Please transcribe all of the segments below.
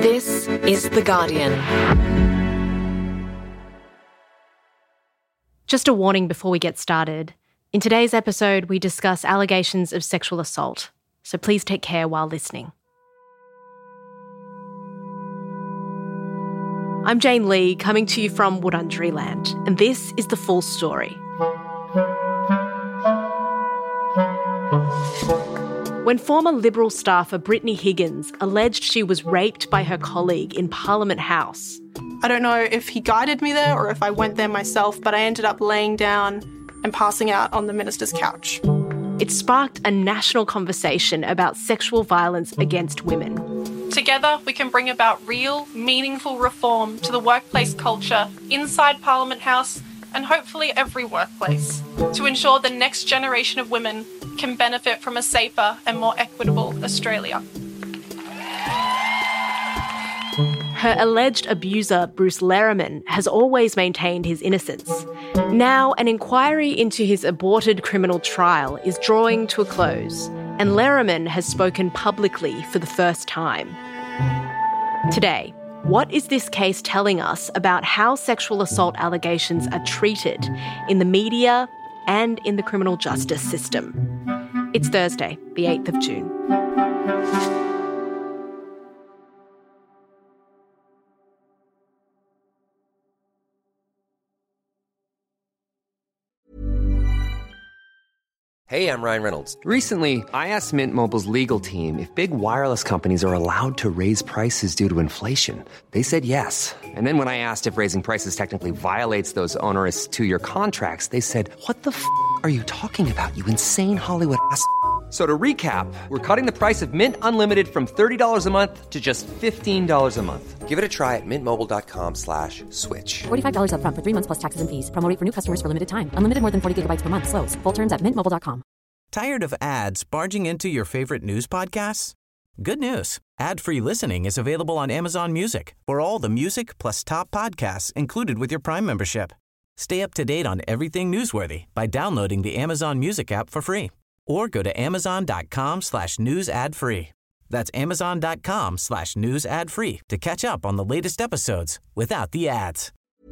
This is The Guardian. Just a warning before we get started. In today's episode, we discuss allegations of sexual assault, so please take care while listening. I'm Jane Lee, coming to you from Wurundjeri Land, and this is the full story. When former Liberal staffer Brittany Higgins alleged she was raped by her colleague in Parliament House. I don't know if he guided me there or if I went there myself, but I ended up laying down and passing out on the minister's couch. It sparked a national conversation about sexual violence against women. Together, we can bring about real, meaningful reform to the workplace culture inside Parliament House and hopefully every workplace to ensure the next generation of women can benefit from a safer and more equitable Australia. Her alleged abuser, Bruce Lehrmann, has always maintained his innocence. Now, an inquiry into his aborted criminal trial is drawing to a close, and Lehrmann has spoken publicly for the first time. Today, what is this case telling us about how sexual assault allegations are treated in the media and in the criminal justice system? It's Thursday, the 8th of June. Hey, I'm Ryan Reynolds. Recently, I asked Mint Mobile's legal team if big wireless companies are allowed to raise prices due to inflation. They said yes. And then when I asked if raising prices technically violates those onerous two-year contracts, they said, "What the f*** are you talking about, you insane Hollywood ass?" So to recap, we're cutting the price of Mint Unlimited from $30 a month to just $15 a month. Give it a try at mintmobile.com/switch. $45 up front for 3 months plus taxes and fees. Promo rate for new customers for limited time. Unlimited more than 40 gigabytes per month. Slows full terms at mintmobile.com. Tired of ads barging into your favorite news podcasts? Good news. Ad-free listening is available on Amazon Music for all the music plus top podcasts included with your Prime membership. Stay up to date on everything newsworthy by downloading the Amazon Music app for free or go to amazon.com/news ad free. That's amazon.com/news ad free to catch up on the latest episodes without the ads.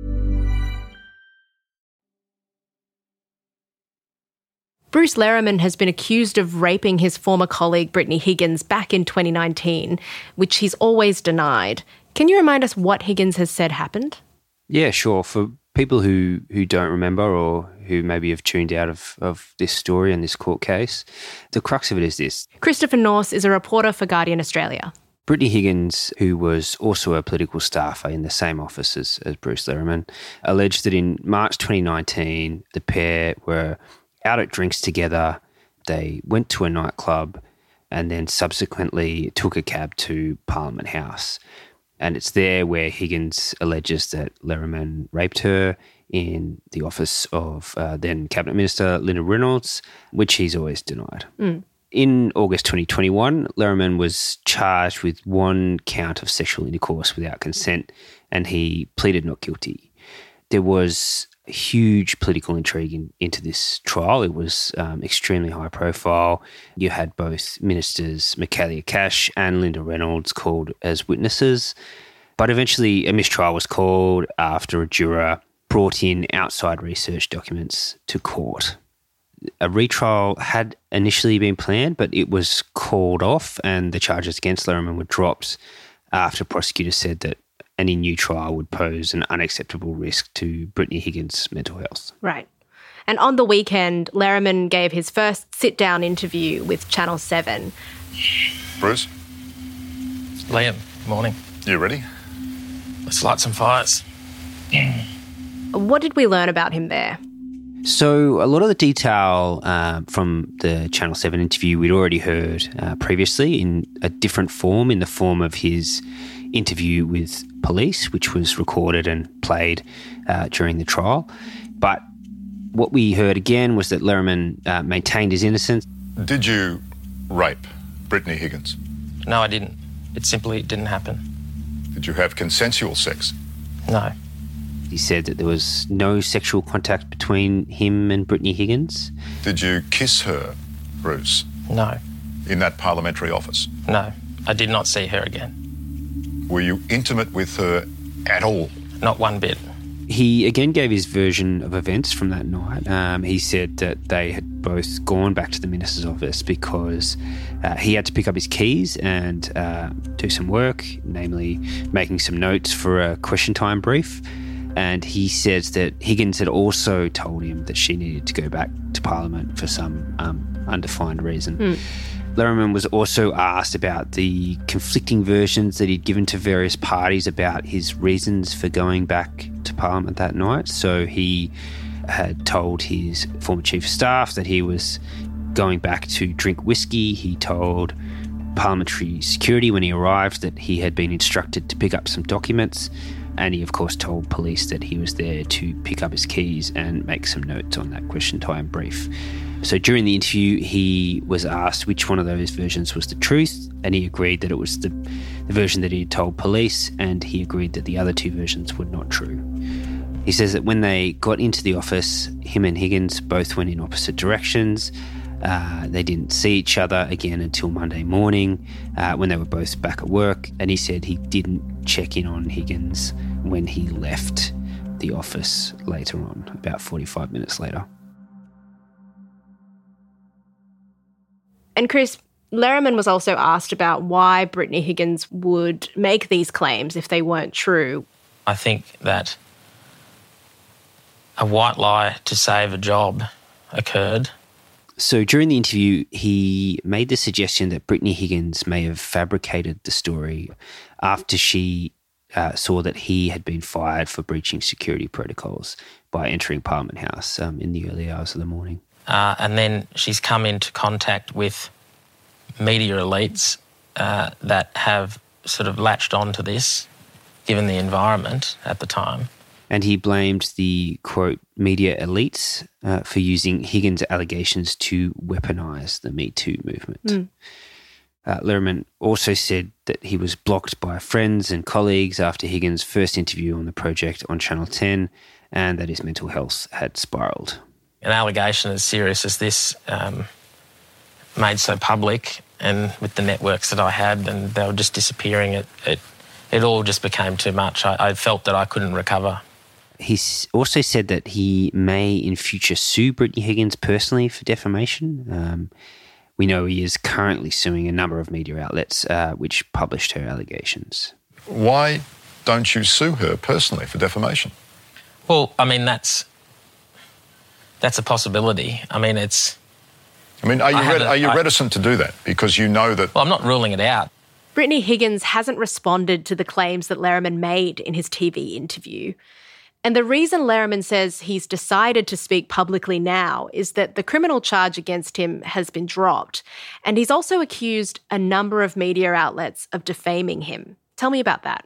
Bruce Lehrmann has been accused of raping his former colleague Brittany Higgins back in 2019, which he's always denied. Can you remind us what Higgins has said happened? Yeah, sure. For people who don't remember or who maybe have tuned out of this story and this court case, the crux of it is this. Christopher Norse is a reporter for Guardian Australia. Brittany Higgins, who was also a political staffer in the same office as Bruce Lehrmann, alleged that in March 2019, the pair were out at drinks together. They went to a nightclub and then subsequently took a cab to Parliament House. And it's there where Higgins alleges that Lehrmann raped her in the office of then Cabinet Minister Linda Reynolds, which he's always denied. In August 2021, Lehrmann was charged with one count of sexual intercourse without consent, and he pleaded not guilty. There was huge political intrigue into this trial. It was extremely high profile. You had both ministers Michaelia Cash and Linda Reynolds called as witnesses. But eventually a mistrial was called after a juror brought in outside research documents to court. A retrial had initially been planned, but it was called off and the charges against Lehrmann were dropped after prosecutors said that any new trial would pose an unacceptable risk to Brittany Higgins' mental health. Right. And on the weekend, Lehrmann gave his first sit-down interview with Channel 7. Bruce? Liam, morning. You ready? Let's light some fires. What did we learn about him there? So a lot of the detail from the Channel 7 interview we'd already heard previously in a different form, in the form of his interview with police, which was recorded and played during the trial. But what we heard again was that Lehrmann maintained his innocence. Did you rape Brittany Higgins? No, I didn't. It simply didn't happen. Did you have consensual sex? No. He said that there was no sexual contact between him and Brittany Higgins. Did you kiss her, Bruce? No. In that parliamentary office? No. I did not see her again. Were you intimate with her at all? Not one bit. He again gave his version of events from that night. He said that they had both gone back to the minister's office because he had to pick up his keys and do some work, namely making some notes for a question time brief. And he says that Higgins had also told him that she needed to go back to Parliament for some undefined reason. Lerroman was also asked about the conflicting versions that he'd given to various parties about his reasons for going back to Parliament that night. So he had told his former chief of staff that he was going back to drink whiskey. He told parliamentary security when he arrived that he had been instructed to pick up some documents. And he, of course, told police that he was there to pick up his keys and make some notes on that question time brief. So during the interview, he was asked which one of those versions was the truth, and he agreed that it was the version that he had told police, and he agreed that the other two versions were not true. He says that when they got into the office, him and Higgins both went in opposite directions. They didn't see each other again until Monday morning when they were both back at work, and he said he didn't check in on Higgins when he left the office later on, about 45 minutes later. And Chris, Lerroman was also asked about why Brittany Higgins would make these claims if they weren't true. I think that a white lie to save a job occurred. So during the interview, he made the suggestion that Brittany Higgins may have fabricated the story after she saw that he had been fired for breaching security protocols by entering Parliament House in the early hours of the morning. And then she's come into contact with media elites that have sort of latched onto this, given the environment at the time. And he blamed the, quote, media elites for using Higgins' allegations to weaponise the Me Too movement. Lerroman also said that he was blocked by friends and colleagues after Higgins' first interview on the project on Channel 10, and that his mental health had spiralled. An allegation as serious as this made so public, and with the networks that I had, and they were just disappearing, it all just became too much. I felt that I couldn't recover. He also said that he may in future sue Brittany Higgins personally for defamation. We know he is currently suing a number of media outlets which published her allegations. Why don't you sue her personally for defamation? Well, I mean, that's a possibility. I mean, are you reticent to do that because you know that... Well, I'm not ruling it out. Brittany Higgins hasn't responded to the claims that Lerroman made in his TV interview. And the reason Lerroman says he's decided to speak publicly now is that the criminal charge against him has been dropped. And he's also accused a number of media outlets of defaming him. Tell me about that.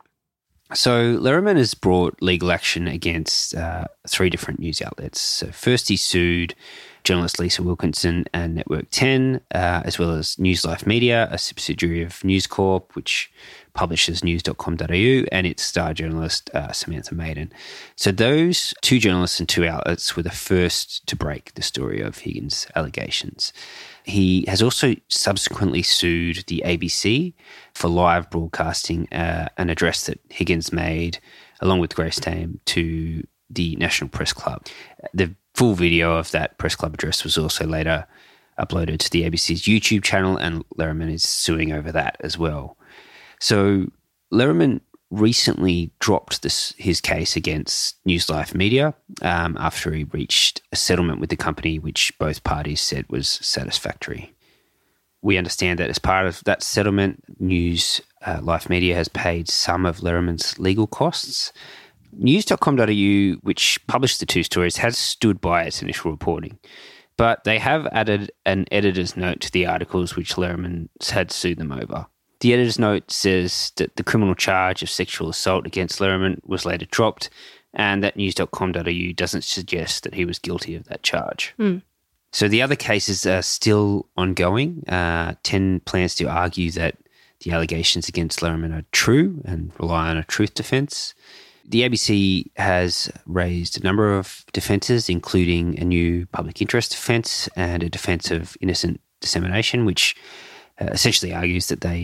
So Lerroman has brought legal action against 3 different news outlets. So first he sued journalist Lisa Wilkinson and Network 10, as well as News Life Media, a subsidiary of News Corp, which publishes news.com.au, and its star journalist Samantha Maiden. So those 2 journalists and 2 outlets were the first to break the story of Higgins' allegations. He has also subsequently sued the ABC for live broadcasting an address that Higgins made, along with Grace Tame, to the National Press Club. The full video of that Press Club address was also later uploaded to the ABC's YouTube channel, and Lerroman is suing over that as well. So Lerroman recently dropped his case against News Life Media after he reached a settlement with the company which both parties said was satisfactory. We understand that as part of that settlement, News Life Media has paid some of Lerroman's legal costs. News.com.au, which published the 2 stories, has stood by its initial reporting, but they have added an editor's note to the articles which Lerroman had sued them over. The editor's note says that the criminal charge of sexual assault against Lerroman was later dropped, and that news.com.au doesn't suggest that he was guilty of that charge. So the other cases are still ongoing. 10 plans to argue that the allegations against Lerroman are true and rely on a truth defence. The ABC has raised a number of defences, including a new public interest defence and a defence of innocent dissemination, which essentially argues that they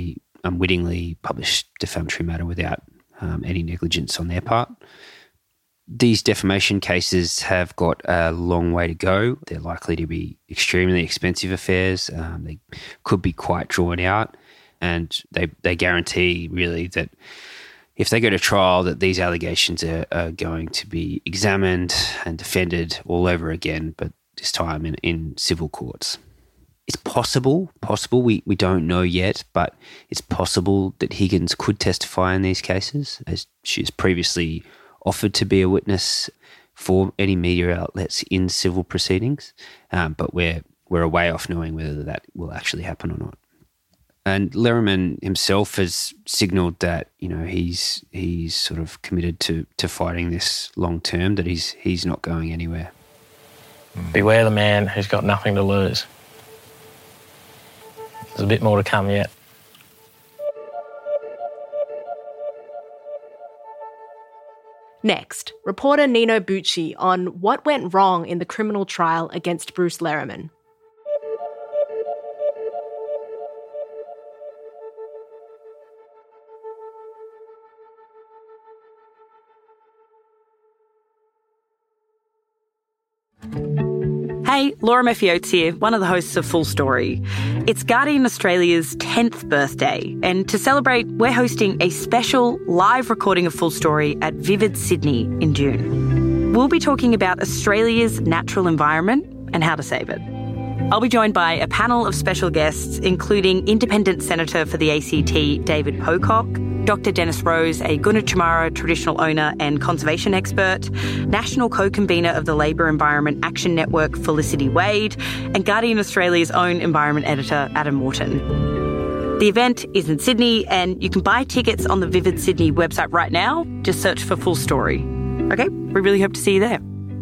unwittingly publish defamatory matter without any negligence on their part. These defamation cases have got a long way to go. They're likely to be extremely expensive affairs. They could be quite drawn out, and they guarantee really that if they go to trial, that these allegations are going to be examined and defended all over again, but this time in civil courts. It's possible, we don't know yet, but it's possible that Higgins could testify in these cases, as she has previously offered to be a witness for any media outlets in civil proceedings, but we're a way off knowing whether that will actually happen or not. And Lehrerman himself has signalled that he's sort of committed to fighting this long term, that he's not going anywhere. Beware the man who's got nothing to lose. There's a bit more to come yet. Next, reporter Nino Bucci on what went wrong in the criminal trial against Bruce Lehrerman. Hey, Laura Murphy Oates here, one of the hosts of Full Story. It's Guardian Australia's 10th birthday, and to celebrate, we're hosting a special live recording of Full Story at Vivid Sydney in June. We'll be talking about Australia's natural environment and how to save it. I'll be joined by a panel of special guests, including Independent Senator for the ACT, David Pocock, Dr. Dennis Rose, a Gunditjmara traditional owner and conservation expert, National Co-Convener of the Labour Environment Action Network, Felicity Wade, and Guardian Australia's own environment editor, Adam Morton. The event is in Sydney, and you can buy tickets on the Vivid Sydney website right now. Just search for Full Story. Okay, we really hope to see you there.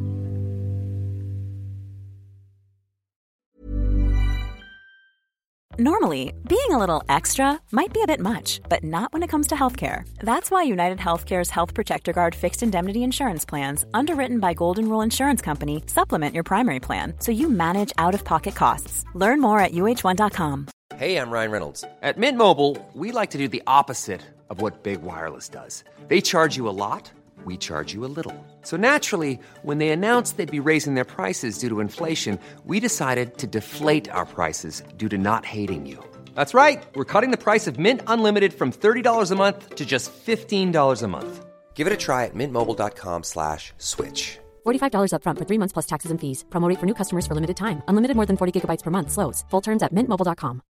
Normally, being a little extra might be a bit much, but not when it comes to healthcare. That's why United Healthcare's Health Protector Guard fixed indemnity insurance plans, underwritten by Golden Rule Insurance Company, supplement your primary plan so you manage out-of-pocket costs. Learn more at uh1.com. Hey, I'm Ryan Reynolds. At Mint Mobile, we like to do the opposite of what Big Wireless does. They charge you a lot. We charge you a little. So naturally, when they announced they'd be raising their prices due to inflation, we decided to deflate our prices due to not hating you. That's right. We're cutting the price of Mint Unlimited from $30 a month to just $15 a month. Give it a try at mintmobile.com/switch. $45 up front for 3 months plus taxes and fees. Promo rate for new customers for limited time. Unlimited more than 40 gigabytes per month. Slows full terms at mintmobile.com.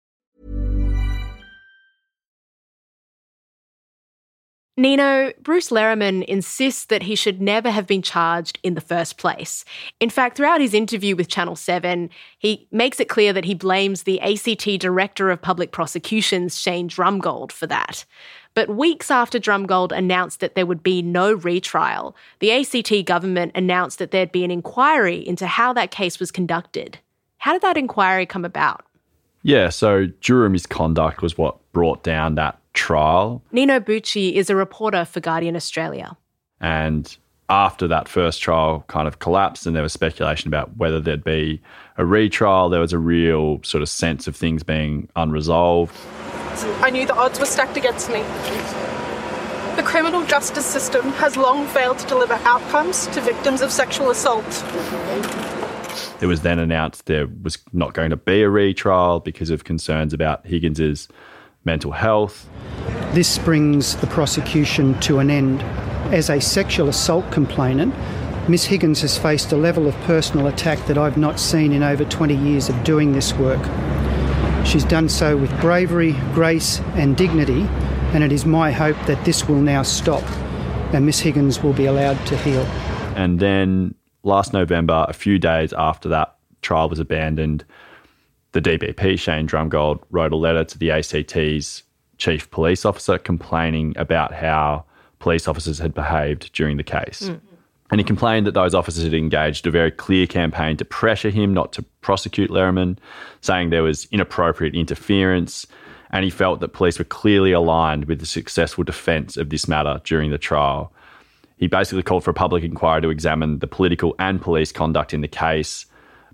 Nino, Bruce Lehrerman insists that he should never have been charged in the first place. In fact, throughout his interview with Channel 7, he makes it clear that he blames the ACT Director of Public Prosecutions, Shane Drumgold, for that. But weeks after Drumgold announced that there would be no retrial, the ACT government announced that there'd be an inquiry into how that case was conducted. How did that inquiry come about? Yeah, so juror misconduct was what brought down that trial. Nino Bucci is a reporter for Guardian Australia. And after that first trial kind of collapsed and there was speculation about whether there'd be a retrial, there was a real sort of sense of things being unresolved. I knew the odds were stacked against me. The criminal justice system has long failed to deliver outcomes to victims of sexual assault. It was then announced there was not going to be a retrial because of concerns about Higgins's mental health. This brings the prosecution to an end. As a sexual assault complainant, Miss Higgins has faced a level of personal attack that I've not seen in over 20 years of doing this work. She's done so with bravery, grace and dignity, and it is my hope that this will now stop and Miss Higgins will be allowed to heal. And then last November, a few days after that trial was abandoned, the DPP, Shane Drumgold, wrote a letter to the ACT's chief police officer complaining about how police officers had behaved during the case. And he complained that those officers had engaged a very clear campaign to pressure him not to prosecute Lehrerman, saying there was inappropriate interference, and he felt that police were clearly aligned with the successful defence of this matter during the trial. He basically called for a public inquiry to examine the political and police conduct in the case,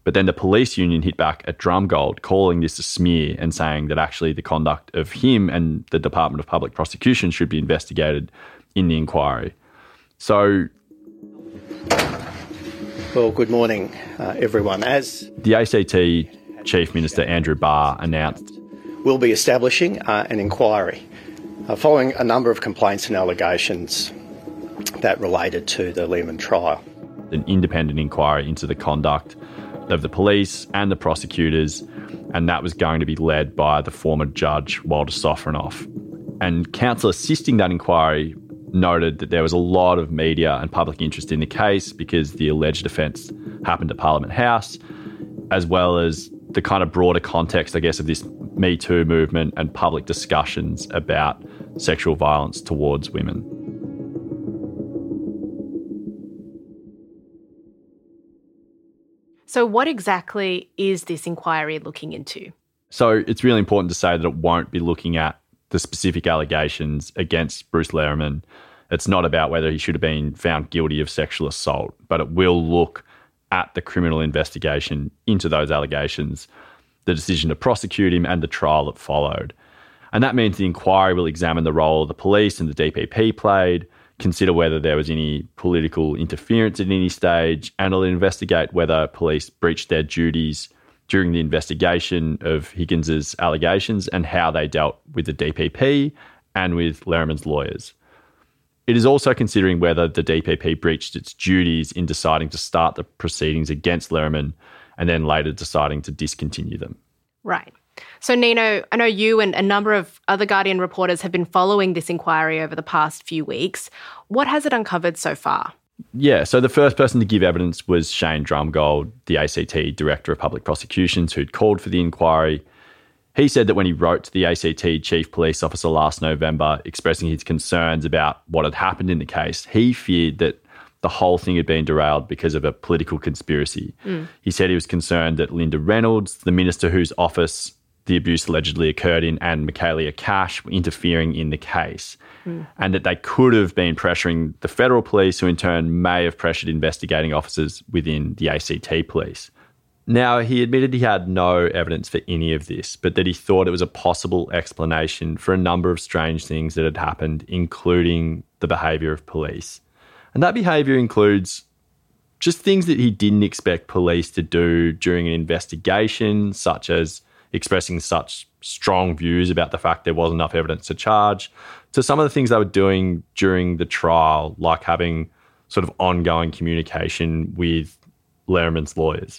But then the police union hit back at Drumgold, calling this a smear and saying that actually the conduct of him and the Department of Public Prosecution should be investigated in the inquiry. So... Well, good morning, everyone. As the ACT Chief Minister Andrew Barr announced, we'll be establishing an inquiry following a number of complaints and allegations that related to the Learmonth trial. An independent inquiry into the conduct of the police and the prosecutors, and that was going to be led by the former judge, Walter Sofronoff. And counsel assisting that inquiry noted that there was a lot of media and public interest in the case because the alleged offence happened at Parliament House, as well as the kind of broader context, I guess, of this Me Too movement and public discussions about sexual violence towards women. So what exactly is this inquiry looking into? So it's really important to say that it won't be looking at the specific allegations against Bruce Lehrmann. It's not about whether he should have been found guilty of sexual assault, but it will look at the criminal investigation into those allegations, the decision to prosecute him and the trial that followed. And that means the inquiry will examine the role the police and the DPP played, consider whether there was any political interference at any stage, and it'll investigate whether police breached their duties during the investigation of Higgins's allegations and how they dealt with the DPP and with Lehrmann's lawyers. It is also considering whether the DPP breached its duties in deciding to start the proceedings against Lehrmann and then later deciding to discontinue them. Right. So, Nino, I know you and a number of other Guardian reporters have been following this inquiry over the past few weeks. What has it uncovered so far? Yeah, so the first person to give evidence was Shane Drumgold, the ACT Director of Public Prosecutions, who'd called for the inquiry. He said that when he wrote to the ACT Chief Police Officer last November expressing his concerns about what had happened in the case, he feared that the whole thing had been derailed because of a political conspiracy. He said he was concerned that Linda Reynolds, the minister whose office the abuse allegedly occurred in, and Michaelia Cash were interfering in the case, and that they could have been pressuring the federal police, who in turn may have pressured investigating officers within the ACT police. Now, he admitted he had no evidence for any of this, but that he thought it was a possible explanation for a number of strange things that had happened, including the behaviour of police. And that behaviour includes just things that he didn't expect police to do during an investigation, such as expressing such strong views about the fact there wasn't enough evidence to charge, to some of the things they were doing during the trial, like having sort of ongoing communication with Lehrmann's lawyers.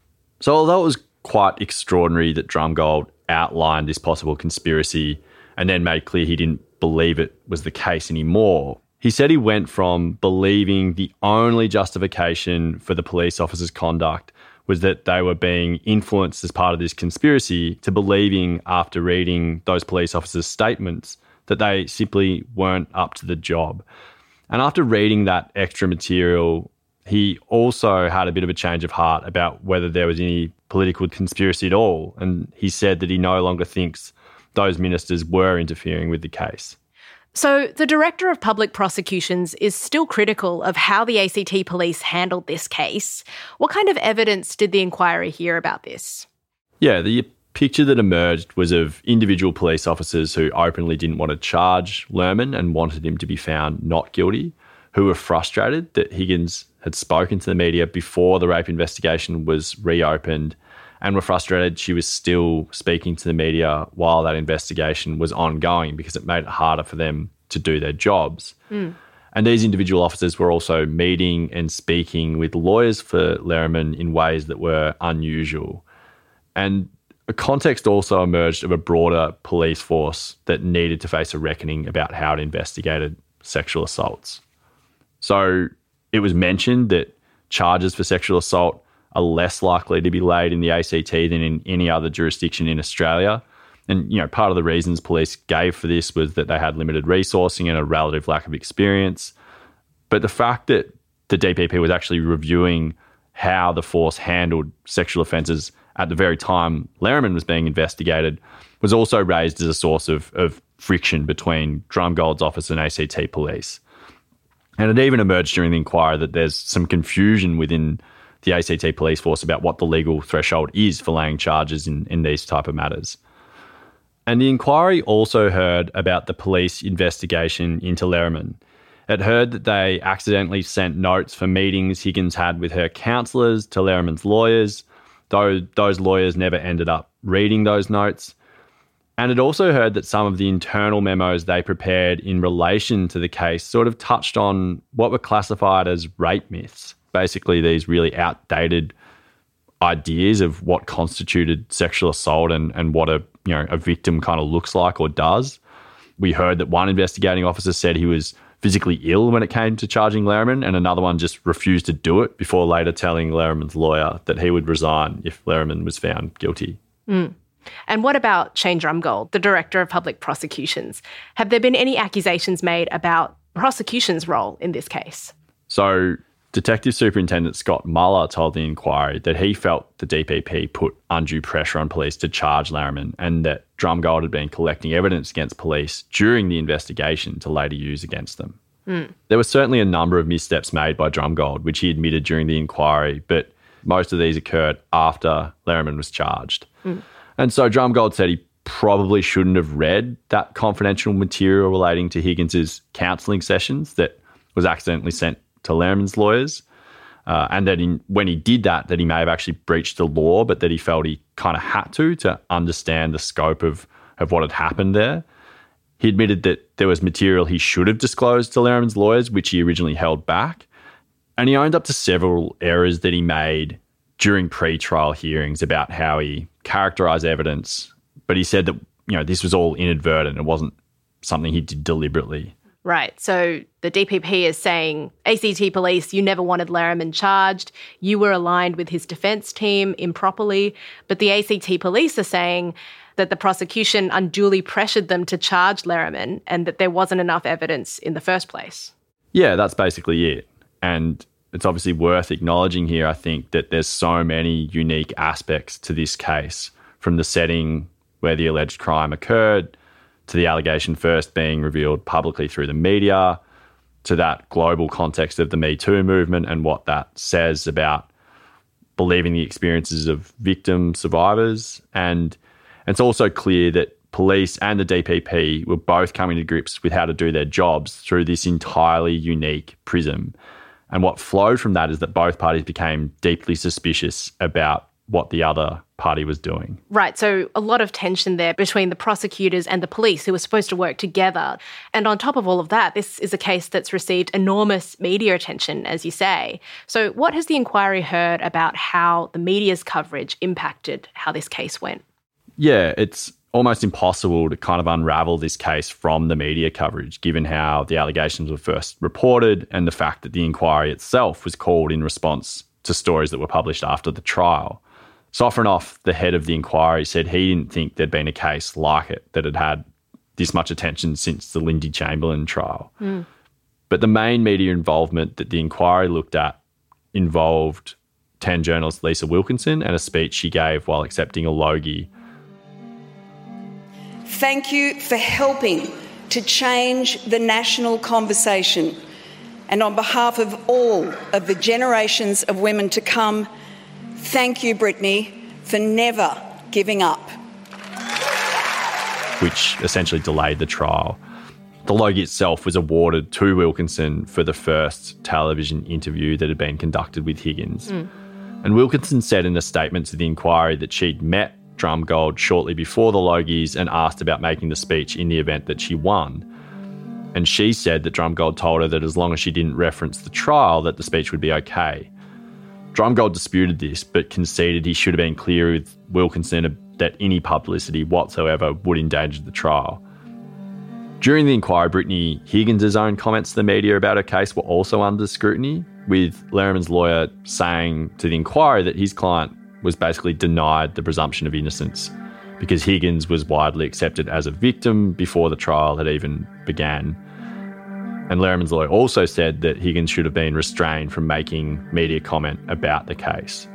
So although it was quite extraordinary that Drumgold outlined this possible conspiracy and then made clear he didn't believe it was the case anymore, he said he went from believing the only justification for the police officers' conduct was that they were being influenced as part of this conspiracy to believing, after reading those police officers' statements, that they simply weren't up to the job. And after reading that extra material, he also had a bit of a change of heart about whether there was any political conspiracy at all. And he said that he no longer thinks those ministers were interfering with the case. So the Director of Public Prosecutions is still critical of how the ACT police handled this case. What kind of evidence did the inquiry hear about this? Yeah, the picture that emerged was of individual police officers who openly didn't want to charge Lehrmann and wanted him to be found not guilty, who were frustrated that Higgins had spoken to the media before the rape investigation was reopened, and were frustrated she was still speaking to the media while that investigation was ongoing because it made it harder for them to do their jobs. And these individual officers were also meeting and speaking with lawyers for Lehrmann in ways that were unusual. And a context also emerged of a broader police force that needed to face a reckoning about how it investigated sexual assaults. So it was mentioned that charges for sexual assault are less likely to be laid in the ACT than in any other jurisdiction in Australia. And, you know, part of the reasons police gave for this was that they had limited resourcing and a relative lack of experience. But the fact that the DPP was actually reviewing how the force handled sexual offences at the very time Lehrmann was being investigated was also raised as a source of friction between Drumgold's office and ACT police. And it even emerged during the inquiry that there's some confusion within the ACT police force about what the legal threshold is for laying charges in these type of matters. And the inquiry also heard about the police investigation into Lerman. It heard that they accidentally sent notes for meetings Higgins had with her counsellors to Lerman's lawyers, though those lawyers never ended up reading those notes. And it also heard that some of the internal memos they prepared in relation to the case sort of touched on what were classified as rape myths, basically these really outdated ideas of what constituted sexual assault and what a victim kind of looks like or does. We heard that one investigating officer said he was physically ill when it came to charging Lerman, and another one just refused to do it before later telling Lerman's lawyer that he would resign if Lerman was found guilty. Mm. And what about Shane Drumgold, the Director of Public Prosecutions? Have there been any accusations made about prosecution's role in this case? So Detective Superintendent Scott Muller told the inquiry that he felt the DPP put undue pressure on police to charge Lerman and that Drumgold had been collecting evidence against police during the investigation to later use against them. There were certainly a number of missteps made by Drumgold, which he admitted during the inquiry, but most of these occurred after Lerman was charged. And so Drumgold said he probably shouldn't have read that confidential material relating to Higgins's counselling sessions that was accidentally sent to Lerman's lawyers, and that when he did that he may have actually breached the law, but that he felt he kind of had to understand the scope of what had happened there. He admitted that there was material he should have disclosed to Lerman's lawyers, which he originally held back. And he owned up to several errors that he made during pre-trial hearings about how he characterised evidence, but he said that this was all inadvertent. It wasn't something he did deliberately. Right. So the DPP is saying, ACT police, you never wanted Lerman charged. You were aligned with his defence team improperly. But the ACT police are saying that the prosecution unduly pressured them to charge Lerman and that there wasn't enough evidence in the first place. Yeah, that's basically it. And it's obviously worth acknowledging here, I think, that there's so many unique aspects to this case, from the setting where the alleged crime occurred, to the allegation first being revealed publicly through the media, to that global context of the Me Too movement and what that says about believing the experiences of victim survivors. And it's also clear that police and the DPP were both coming to grips with how to do their jobs through this entirely unique prism. And what flowed from that is that both parties became deeply suspicious about what the other party was doing. Right, so a lot of tension there between the prosecutors and the police who were supposed to work together. And on top of all of that, this is a case that's received enormous media attention, as you say. So what has the inquiry heard about how the media's coverage impacted how this case went? Yeah, it's almost impossible to kind of unravel this case from the media coverage, given how the allegations were first reported and the fact that the inquiry itself was called in response to stories that were published after the trial. Sofronoff, the head of the inquiry, said he didn't think there'd been a case like it that had had this much attention since the Lindy Chamberlain trial. But the main media involvement that the inquiry looked at involved 10 journalist Lisa Wilkinson and a speech she gave while accepting a Logie. Thank you for helping to change the national conversation. And on behalf of all of the generations of women to come, thank you, Brittany, for never giving up. Which essentially delayed the trial. The Logie itself was awarded to Wilkinson for the first television interview that had been conducted with Higgins. And Wilkinson said in a statement to the inquiry that she'd met Drumgold shortly before the Logies and asked about making the speech in the event that she won. And she said that Drumgold told her that as long as she didn't reference the trial, that the speech would be okay. Drumgold disputed this, but conceded he should have been clear with Wilkinson that any publicity whatsoever would endanger the trial. During the inquiry, Brittany Higgins' own comments to the media about her case were also under scrutiny, with Lerman's lawyer saying to the inquiry that his client was basically denied the presumption of innocence because Higgins was widely accepted as a victim before the trial had even began. And Lerman's lawyer also said that Higgins should have been restrained from making media comment about the case.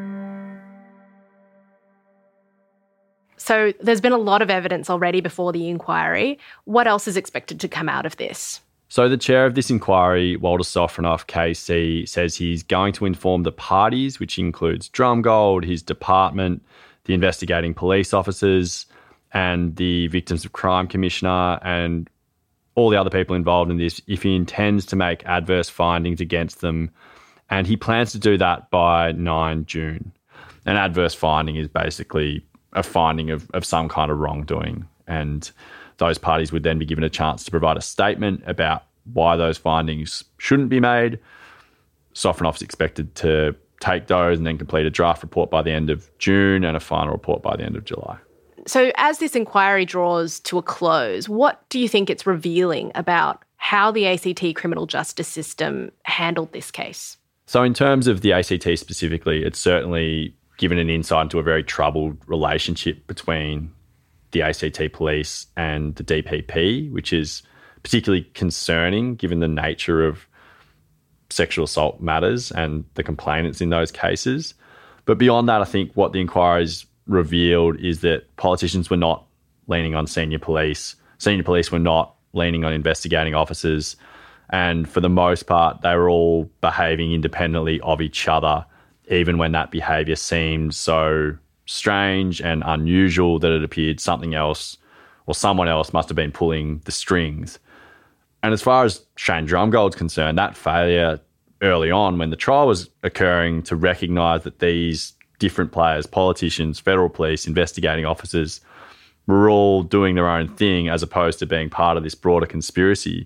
So there's been a lot of evidence already before the inquiry. What else is expected to come out of this? So the chair of this inquiry, Walter Sofronoff, KC, says he's going to inform the parties, which includes Drumgold, his department, the investigating police officers, and the Victims of Crime Commissioner, and all the other people involved in this, if he intends to make adverse findings against them. And he plans to do that by 9 June. An adverse finding is basically a finding of some kind of wrongdoing. And those parties would then be given a chance to provide a statement about why those findings shouldn't be made. Sofronoff's expected to take those and then complete a draft report by the end of June and a final report by the end of July. So as this inquiry draws to a close, what do you think it's revealing about how the ACT criminal justice system handled this case? So in terms of the ACT specifically, it's certainly given an insight into a very troubled relationship between the ACT police and the DPP, which is particularly concerning given the nature of sexual assault matters and the complainants in those cases. But beyond that, I think what the inquiry's revealed is that politicians were not leaning on senior police. Senior police were not leaning on investigating officers. And for the most part, they were all behaving independently of each other, even when that behaviour seemed so strange and unusual that it appeared something else or someone else must have been pulling the strings. And as far as Shane Drumgold's concerned, that failure early on when the trial was occurring to recognise that these different players, politicians, federal police, investigating officers, were all doing their own thing as opposed to being part of this broader conspiracy,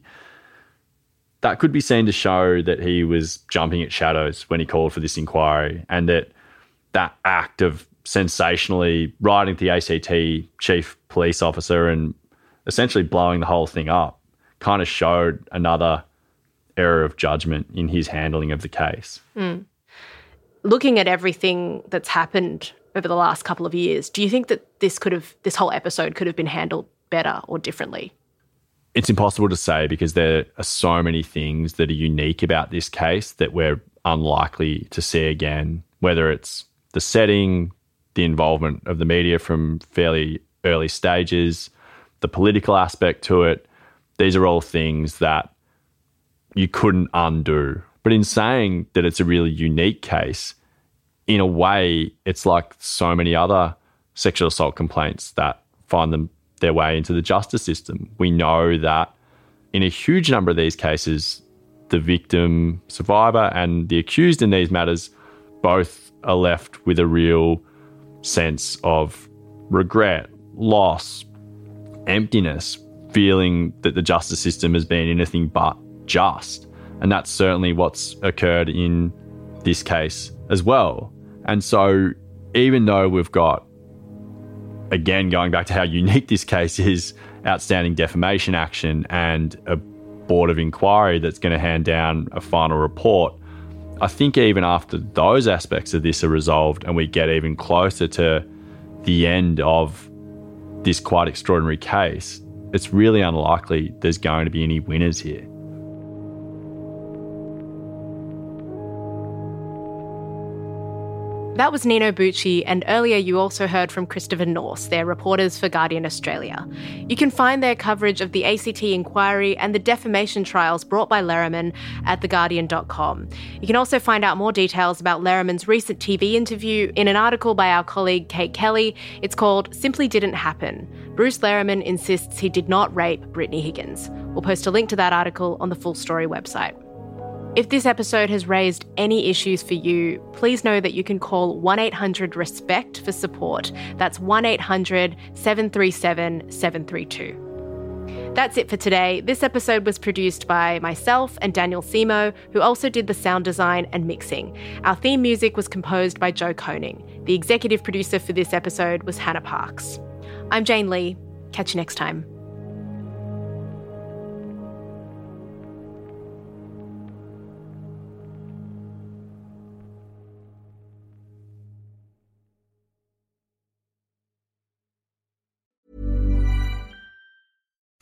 that could be seen to show that he was jumping at shadows when he called for this inquiry, and that act of sensationally writing to the ACT chief police officer and essentially blowing the whole thing up kind of showed another error of judgment in his handling of the case. Looking at everything that's happened over the last couple of years, do you think that this whole episode could have been handled better or differently? It's impossible to say because there are so many things that are unique about this case that we're unlikely to see again, whether it's the setting, the involvement of the media from fairly early stages, the political aspect to it. These are all things that you couldn't undo. But in saying that it's a really unique case, in a way, it's like so many other sexual assault complaints that find their way into the justice system. We know that in a huge number of these cases, the victim, survivor, and the accused in these matters both are left with a real sense of regret, loss, emptiness, feeling that the justice system has been anything but just. And that's certainly what's occurred in this case as well. And so even though we've got, again, going back to how unique this case is, outstanding defamation action and a board of inquiry that's going to hand down a final report, I think even after those aspects of this are resolved and we get even closer to the end of this quite extraordinary case, it's really unlikely there's going to be any winners here. That was Nino Bucci, and earlier you also heard from Christopher Norse. They're reporters for Guardian Australia. You can find their coverage of the ACT inquiry and the defamation trials brought by Lerroman at theguardian.com. You can also find out more details about Lerroman's recent TV interview in an article by our colleague Kate Kelly. It's called Simply Didn't Happen. Bruce Lerroman insists he did not rape Brittany Higgins. We'll post a link to that article on the Full Story website. If this episode has raised any issues for you, please know that you can call 1-800-RESPECT for support. That's 1-800-737-732. That's it for today. This episode was produced by myself and Daniel Simo, who also did the sound design and mixing. Our theme music was composed by Joe Koning. The executive producer for this episode was Hannah Parks. I'm Jane Lee. Catch you next time.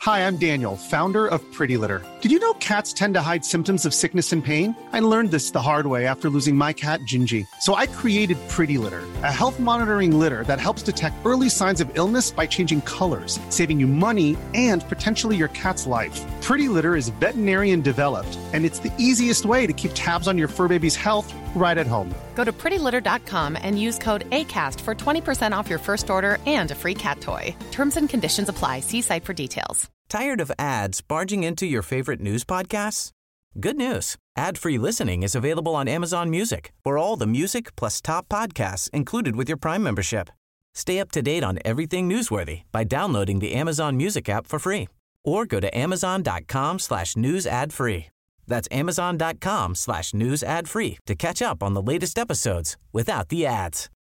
Hi, I'm Daniel, founder of Pretty Litter. Did you know cats tend to hide symptoms of sickness and pain? I learned this the hard way after losing my cat, Gingy. So I created Pretty Litter, a health monitoring litter that helps detect early signs of illness by changing colors, saving you money and potentially your cat's life. Pretty Litter is veterinarian developed, and it's the easiest way to keep tabs on your fur baby's health right at home. Go to prettylitter.com and use code ACAST for 20% off your first order and a free cat toy. Terms and conditions apply. See site for details. Tired of ads barging into your favorite news podcasts? Good news. Ad-free listening is available on Amazon Music for all the music plus top podcasts included with your Prime membership. Stay up to date on everything newsworthy by downloading the Amazon Music app for free or go to amazon.com/news ad free. That's amazon.com/news ad free to catch up on the latest episodes without the ads.